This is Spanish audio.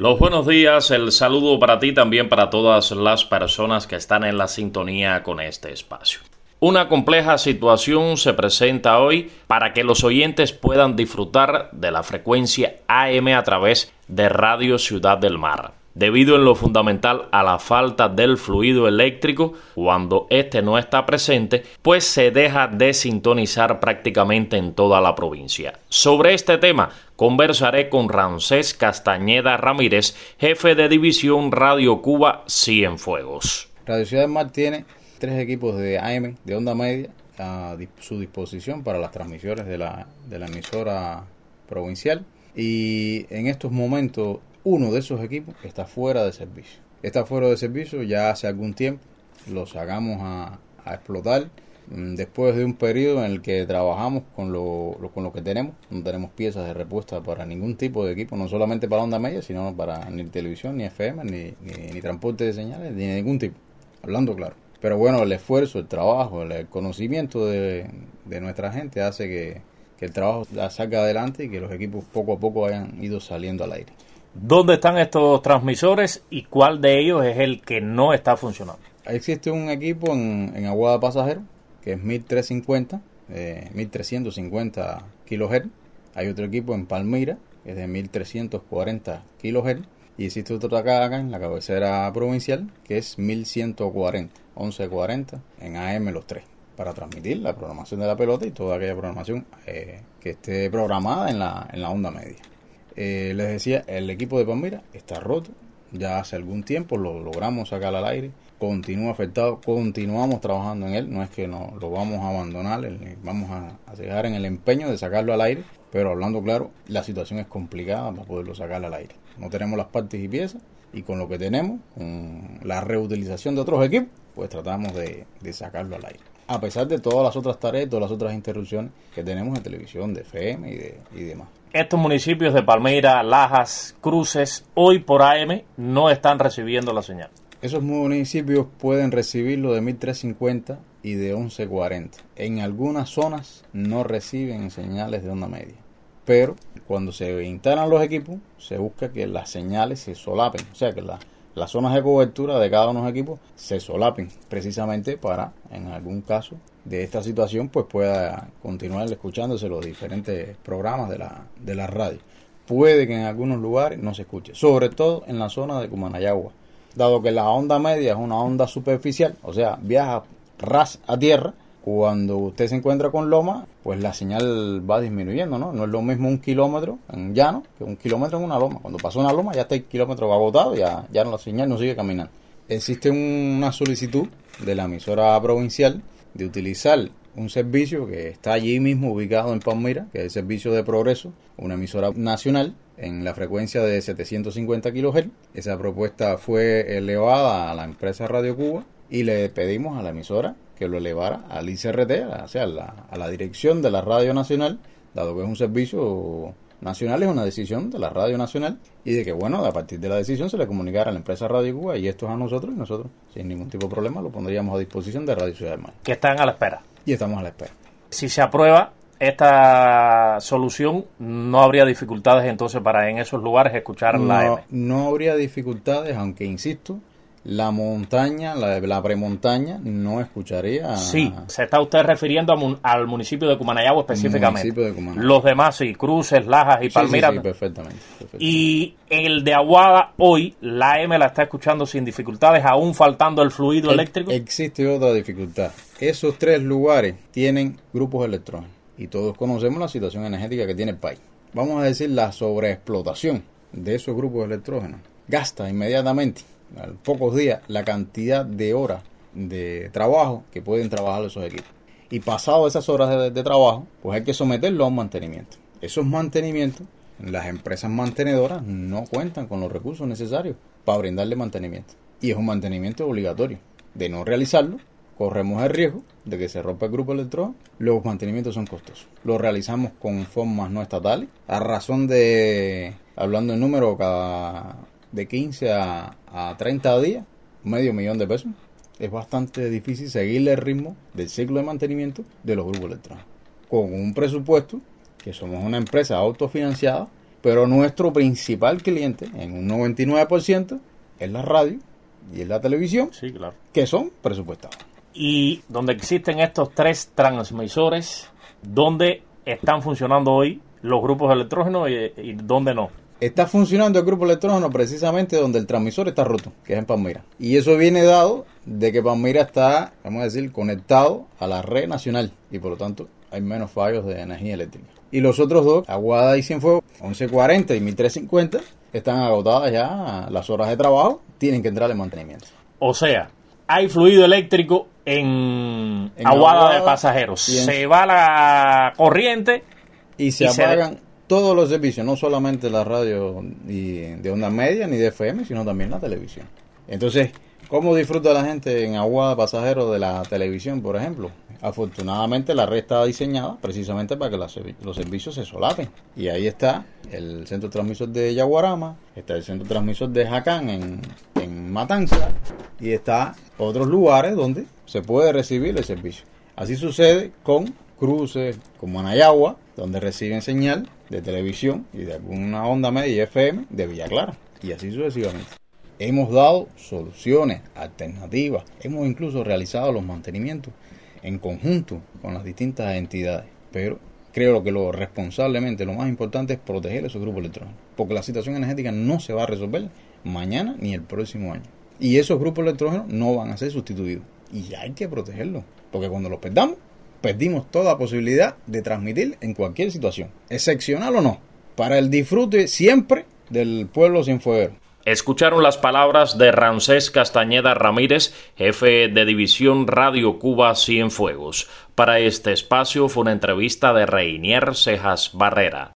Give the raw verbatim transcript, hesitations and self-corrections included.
Los buenos días, el saludo para ti, también para todas las personas que están en la sintonía con este espacio. Una compleja situación se presenta hoy para que los oyentes puedan disfrutar de la frecuencia A M a través de Radio Ciudad del Mar. Debido en lo fundamental a la falta del fluido eléctrico, cuando este no está presente, pues se deja de sintonizar prácticamente en toda la provincia. Sobre este tema conversaré con Ramsés Castañeda Ramírez, jefe de división Radio Cuba Cienfuegos. Radio Ciudad del Mar tiene tres equipos de A M, de onda media, a su disposición para las transmisiones de la, de la emisora provincial, y en estos momentos uno de esos equipos está fuera de servicio. Está fuera de servicio ya hace algún tiempo. Lo sacamos a, a explotar después de un periodo en el que trabajamos con lo, lo, con lo que tenemos. No tenemos piezas de repuesta para ningún tipo de equipo, no solamente para onda media, sino para ni televisión, ni F M, ni, ni, ni transporte de señales, ni de ningún tipo. Hablando claro. Pero bueno, el esfuerzo, el trabajo, el conocimiento de, de nuestra gente hace que, que el trabajo la salga adelante y que los equipos poco a poco hayan ido saliendo al aire. ¿Dónde están estos transmisores y cuál de ellos es el que no está funcionando? Existe un equipo en, en Aguada Pasajero, que es mil trescientos cincuenta, eh, mil trescientos cincuenta kilohertz. Hay otro equipo en Palmira, que es de mil trescientos cuarenta kilohertz. Y existe otro acá, acá en la cabecera provincial, que es mil ciento cuarenta, once cuarenta, en A M los tres, para transmitir la programación de la pelota y toda aquella programación eh, que esté programada en la, en la onda media. Eh, les decía, el equipo de Palmira está roto, ya hace algún tiempo lo logramos sacar al aire, continúa afectado, continuamos trabajando en él, no es que no lo vamos a abandonar, vamos a, a llegar en el empeño de sacarlo al aire, pero hablando claro, la situación es complicada para poderlo sacar al aire. No tenemos las partes y piezas, y con lo que tenemos, con la reutilización de otros equipos, pues tratamos de, de sacarlo al aire. A pesar de todas las otras tareas, todas las otras interrupciones que tenemos en televisión, de F M y, de, y demás. Estos municipios de Palmira, Lajas, Cruces, hoy por A M no están recibiendo la señal. Esos municipios pueden recibirlo de mil trescientos cincuenta y de once cuarenta. En algunas zonas no reciben señales de onda media. Pero cuando se instalan los equipos, se busca que las señales se solapen. O sea, que la, las zonas de cobertura de cada uno de los equipos se solapen, precisamente para, en algún caso de esta situación, pues pueda continuar escuchándose los diferentes programas de la, de la radio. Puede que en algunos lugares no se escuche, sobre todo en la zona de Cumanayagua, dado que la onda media es una onda superficial, o sea, viaja ras a tierra. Cuando usted se encuentra con loma, pues la señal va disminuyendo, ¿no? No es lo mismo un kilómetro en llano que un kilómetro en una loma. Cuando pasa una loma ya está el kilómetro agotado, ya, ya la señal no sigue caminando. Existe una solicitud de la emisora provincial de utilizar un servicio que está allí mismo ubicado en Palmira, que es el Servicio de Progreso, una emisora nacional en la frecuencia de setecientos cincuenta kilohertz. Esa propuesta fue elevada a la empresa Radio Cuba y le pedimos a la emisora que lo elevara al I C R T, o sea, a la, a la dirección de la Radio Nacional, dado que es un servicio nacional, es una decisión de la Radio Nacional, y de que, bueno, a partir de la decisión se le comunicara a la empresa Radio Cuba, y esto es a nosotros, y nosotros, sin ningún tipo de problema, lo pondríamos a disposición de Radio Ciudad del Mar. Que están a la espera. Y estamos a la espera. Si se aprueba esta solución, no habría dificultades entonces para en esos lugares escuchar no, la A M. No habría dificultades, aunque insisto, la montaña, la, la premontaña, no escucharía. Sí, se está usted refiriendo a mun, al municipio de Cumanayagua específicamente. Municipio de Cumanayagua. Los demás, sí, Cruces, Lajas y Palmira. Sí, sí, sí, perfectamente, perfectamente. Y el de Aguada, hoy, la A M la está escuchando sin dificultades, aún faltando el fluido el, eléctrico. Existe otra dificultad. Esos tres lugares tienen grupos electrógenos, y todos conocemos la situación energética que tiene el país. Vamos a decir, la sobreexplotación de esos grupos electrógenos gasta inmediatamente, a pocos días, la cantidad de horas de trabajo que pueden trabajar esos equipos. Y pasado esas horas de, de trabajo, pues hay que someterlo a un mantenimiento. Esos mantenimientos, las empresas mantenedoras no cuentan con los recursos necesarios para brindarle mantenimiento. Y es un mantenimiento obligatorio. De no realizarlo, corremos el riesgo de que se rompa el grupo electrógeno. Los mantenimientos son costosos. Los realizamos con formas no estatales, a razón de, hablando en número, cada de quince a, a treinta días, medio millón de pesos. Es bastante difícil seguirle el ritmo del ciclo de mantenimiento de los grupos electrógenos. Con un presupuesto, que somos una empresa autofinanciada, Pero nuestro principal cliente, en un noventa y nueve por ciento, es la radio y es la televisión, sí, claro, que son presupuestados. Y donde existen estos tres transmisores, ¿dónde están funcionando hoy los grupos electrógenos y, y dónde no? Está funcionando el grupo electrógeno precisamente donde el transmisor está roto, que es en Palmira. Y eso viene dado de que Palmira está, vamos a decir, conectado a la red nacional y por lo tanto hay menos fallos de energía eléctrica. Y los otros dos, Aguada y Cienfuegos, once cuarenta y mil trescientos cincuenta, están agotadas ya las horas de trabajo, tienen que entrar en mantenimiento. O sea, hay fluido eléctrico en, en Aguada, Aguada de pasajeros. En... Se va la corriente y se y apagan... Se... todos los servicios, no solamente la radio y de onda media ni de F M, sino también la televisión. Entonces, ¿cómo disfruta la gente en Aguada Pasajeros de la televisión, por ejemplo? Afortunadamente la red está diseñada precisamente para que la, los servicios se solapen. Y ahí está el centro transmisor de Yaguarama, está el centro transmisor de Jacán en, en Matanza y está otros lugares donde se puede recibir el servicio. Así sucede con cruces como Anayagua, donde reciben señal de televisión y de alguna onda media F M de Villa Clara, y así sucesivamente. Hemos dado soluciones alternativas, hemos incluso realizado los mantenimientos en conjunto con las distintas entidades, pero creo que lo responsablemente, lo más importante es proteger esos grupos electrógenos, porque la situación energética no se va a resolver mañana ni el próximo año, y esos grupos electrógenos no van a ser sustituidos, y hay que protegerlos, porque cuando los perdamos, perdimos toda posibilidad de transmitir en cualquier situación, excepcional o no, para el disfrute siempre del pueblo cienfueguero. Escucharon las palabras de Ramsés Castañeda Ramírez, jefe de división Radio Cuba Cienfuegos. Para este espacio fue una entrevista de Reinier Cejas Barrera.